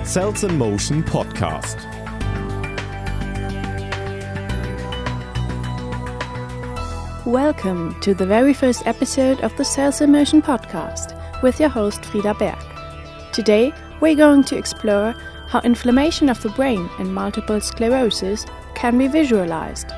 Cells in Motion podcast. Welcome to the very first episode of the Cells in Motion podcast with your host Frida Berg. Today we're going to explore how inflammation of the brain in multiple sclerosis can be visualized.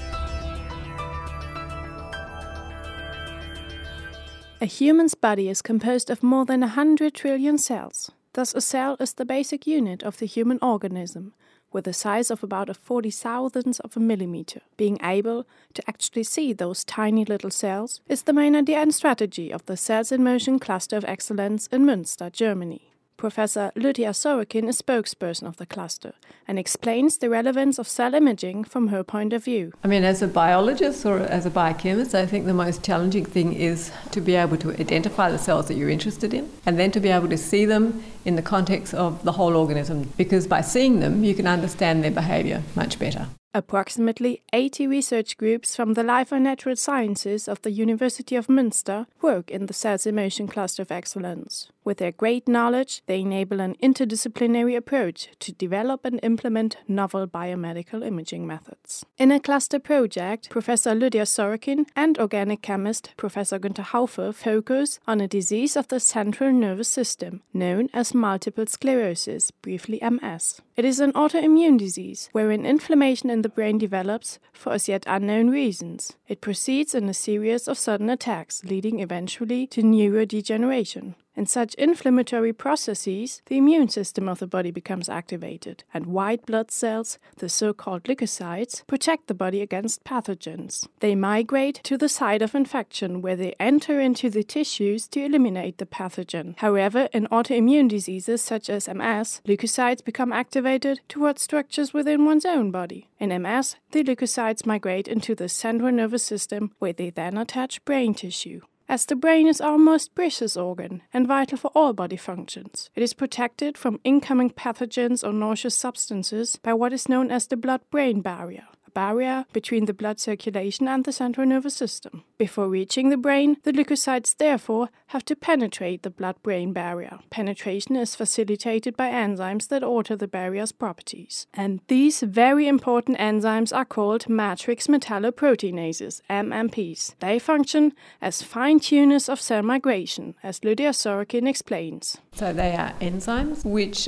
A human's body is composed of more than 100 trillion cells. Thus, a cell is the basic unit of the human organism, with a size of about a 40,000th of a millimeter. Being able to actually see those tiny little cells is the main idea and strategy of the Cells in Motion Cluster of Excellence in Münster, Germany. Professor Lydia Sorokin is spokesperson of the cluster and explains the relevance of cell imaging from her point of view. I mean, as a biologist or as a biochemist, I think the most challenging thing is to be able to identify the cells that you're interested in and then to be able to see them in the context of the whole organism, because by seeing them, you can understand their behavior much better. Approximately 80 research groups from the Life and Natural Sciences of the University of Münster work in the Cells in Motion Cluster of Excellence. With their great knowledge, they enable an interdisciplinary approach to develop and implement novel biomedical imaging methods. In a cluster project, Professor Lydia Sorokin and organic chemist Professor Günther Haufe focus on a disease of the central nervous system, known as multiple sclerosis, briefly MS. It is an autoimmune disease wherein inflammation in the brain develops for as yet unknown reasons. It proceeds in a series of sudden attacks, leading eventually to neurodegeneration. In such inflammatory processes, the immune system of the body becomes activated, and white blood cells, the so-called leukocytes, protect the body against pathogens. They migrate to the site of infection, where they enter into the tissues to eliminate the pathogen. However, in autoimmune diseases such as MS, leukocytes become activated towards structures within one's own body. In MS, the leukocytes migrate into the central nervous system, where they then attach brain tissue. As the brain is our most precious organ and vital for all body functions, it is protected from incoming pathogens or noxious substances by what is known as the blood-brain barrier, a barrier between the blood circulation and the central nervous system. Before reaching the brain, the leukocytes therefore have to penetrate the blood-brain barrier. Penetration is facilitated by enzymes that alter the barrier's properties. And these very important enzymes are called matrix metalloproteinases, MMPs. They function as fine-tuners of cell migration, as Lydia Sorokin explains. So they are enzymes which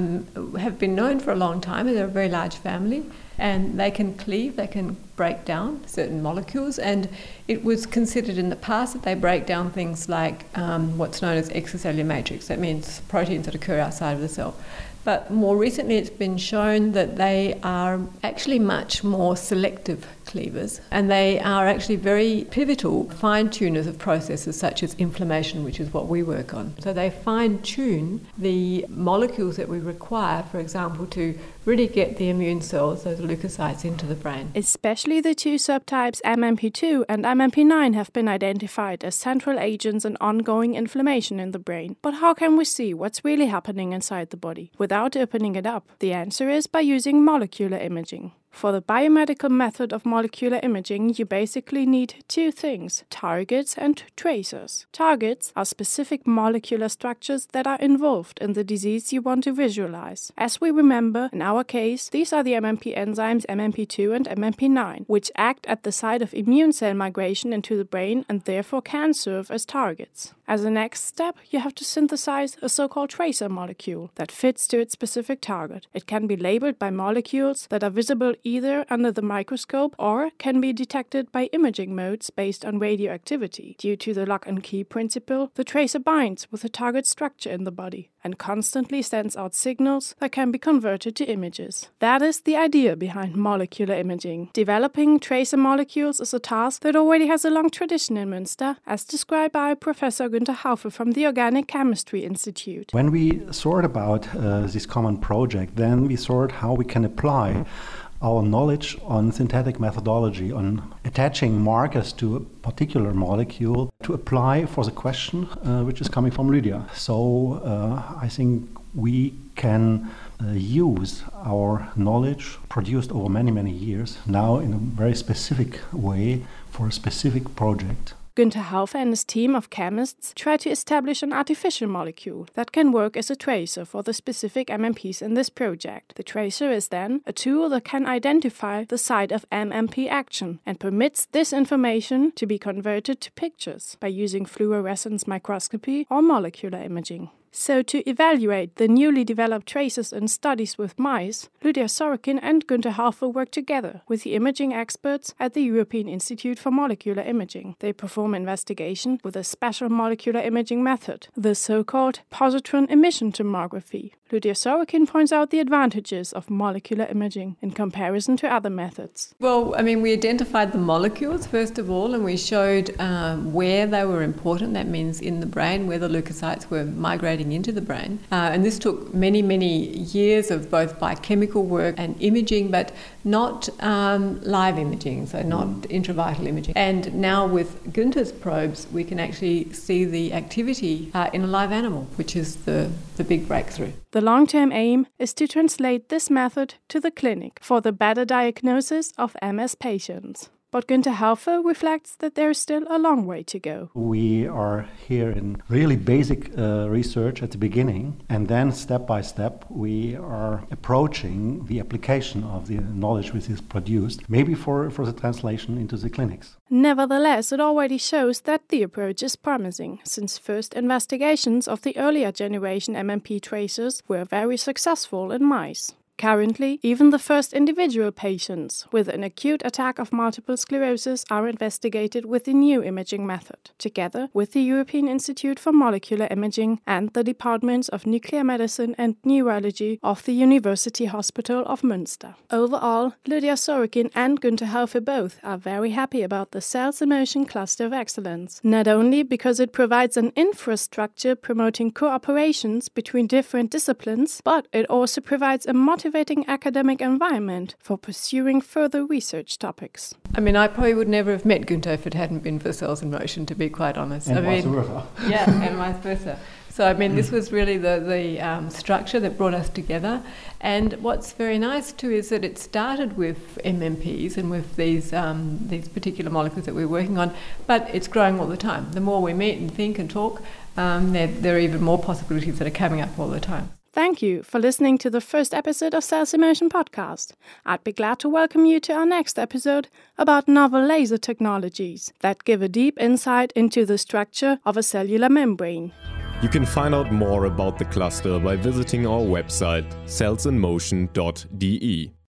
have been known for a long time. They're a very large family, and they can cleave, they can break down certain molecules, and it was considered in the past that they break down things like what's known as extracellular matrix. That means proteins that occur outside of the cell. But more recently it's been shown that they are actually much more selective cleavers, and they are actually very pivotal fine-tuners of processes such as inflammation, which is what we work on. So they fine-tune the molecules that we require, for example, to really get the immune cells, those leukocytes, into the brain. Especially the two subtypes MMP2 and MMP9 have been identified as central agents in ongoing inflammation in the brain. But how can we see what's really happening inside the body without opening it up? The answer is by using molecular imaging. For the biomedical method of molecular imaging, you basically need two things: targets and tracers. Targets are specific molecular structures that are involved in the disease you want to visualize. As we remember, in our case, these are the MMP enzymes MMP2 and MMP9, which act at the site of immune cell migration into the brain and therefore can serve as targets. As a next step, you have to synthesize a so-called tracer molecule that fits to its specific target. It can be labeled by molecules that are visible either under the microscope or can be detected by imaging modes based on radioactivity. Due to the lock and key principle, the tracer binds with the target structure in the body and constantly sends out signals that can be converted to images. That is the idea behind molecular imaging. Developing tracer molecules is a task that already has a long tradition in Münster, as described by Professor Günther Haufe from the Organic Chemistry Institute. When we thought about this common project, then we thought how we can apply our knowledge on synthetic methodology, on attaching markers to a particular molecule, to apply for the question which is coming from Lydia. So I think we can use our knowledge produced over many, many years now in a very specific way for a specific project. Günther Haufe and his team of chemists try to establish an artificial molecule that can work as a tracer for the specific MMPs in this project. The tracer is then a tool that can identify the site of MMP action and permits this information to be converted to pictures by using fluorescence microscopy or molecular imaging. So, to evaluate the newly developed tracers in studies with mice, Lydia Sorokin and Günther Haufe work together with the imaging experts at the European Institute for Molecular Imaging. They perform investigation with a special molecular imaging method, the so-called positron emission tomography. Lydia Sorokin points out the advantages of molecular imaging in comparison to other methods. Well, we identified the molecules first of all, and we showed where they were important. That means in the brain, where the leukocytes were migrating into the brain. And this took many, many years of both biochemical work and imaging, but not live imaging, so not intravital imaging. And now with Günther's probes, we can actually see the activity in a live animal, which is the big breakthrough. The long-term aim is to translate this method to the clinic for the better diagnosis of MS patients. But Günther Haufe reflects that there is still a long way to go. We are here in really basic research at the beginning, and then step by step we are approaching the application of the knowledge which is produced, maybe for the translation into the clinics. Nevertheless, it already shows that the approach is promising, since first investigations of the earlier generation MMP tracers were very successful in mice. Currently, even the first individual patients with an acute attack of multiple sclerosis are investigated with the new imaging method, together with the European Institute for Molecular Imaging and the Departments of Nuclear Medicine and Neurology of the University Hospital of Münster. Overall, Lydia Sorokin and Günther Haufe both are very happy about the Cells in Motion Cluster of Excellence, not only because it provides an infrastructure promoting cooperations between different disciplines, but it also provides a motivating academic environment for pursuing further research topics. I probably would never have met Günther if it hadn't been for Cells in Motion, to be quite honest. And vice versa. Yeah, and vice versa. So, this was really the structure that brought us together. And what's very nice too is that it started with MMPs and with these particular molecules that we're working on, but it's growing all the time. The more we meet and think and talk, there are even more possibilities that are coming up all the time. Thank you for listening to the first episode of Cells in Motion podcast. I'd be glad to welcome you to our next episode about novel laser technologies that give a deep insight into the structure of a cellular membrane. You can find out more about the cluster by visiting our website cellsinmotion.de.